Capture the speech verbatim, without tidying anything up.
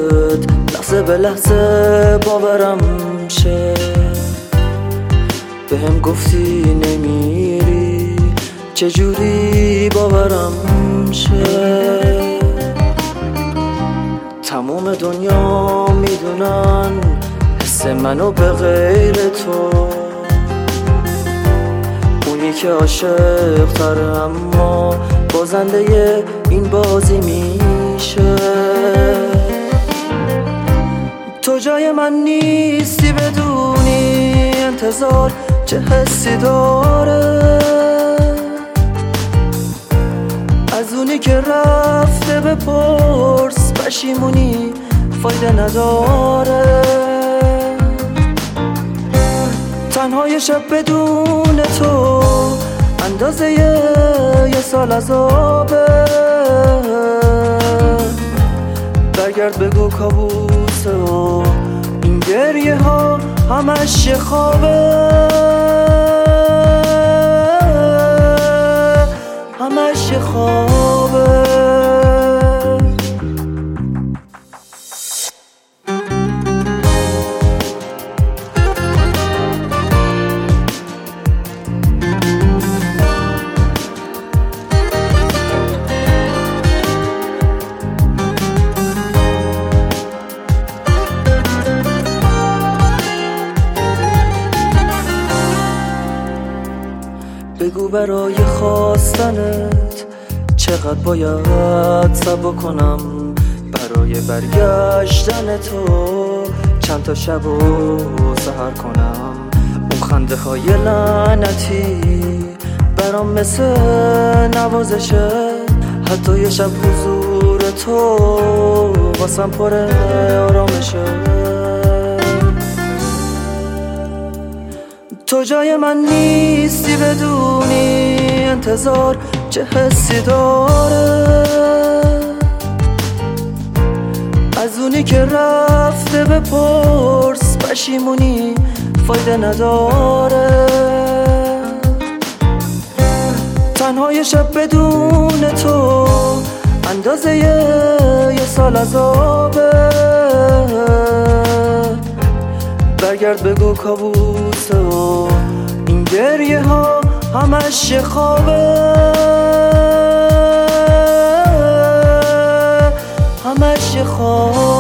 یادت لحظه به لحظه باورم شه. بهم گفتی نمیری، چجوری باورم شه؟ تموم دنیا میدونن حس منو به غیر تو، اونی که عاشق تره اما بازنده این بازی میشه. تو جای من نیستی، بدونی انتظار چه حسی داره، از اونی که رفته بپرس، پشیمونی فایده نداره. تنهای شب بدون تو اندازه یه سال عذابه. برگرد بگو کابوسه و این گریه ها همش یه خوابه، همش یه خوابه. بگو برای خواستنت چقدر باید صبر کنم، برای برگشتن تو چند تا شب و سحر کنم. اون خنده های لعنتی برام مثل نوازشه، حتی یه شب حضور تو واسم پر آرامشه. تو جای من نیستی، بدونی انتظار چه حسی داره، از اونی که رفته بپرس، پشیمونی فایده نداره. تنهای شب بدون تو اندازه یه سال عذابه. برگرد بگو کابوسه و این گریه ها همش یه خوابه، همش یه خوابه.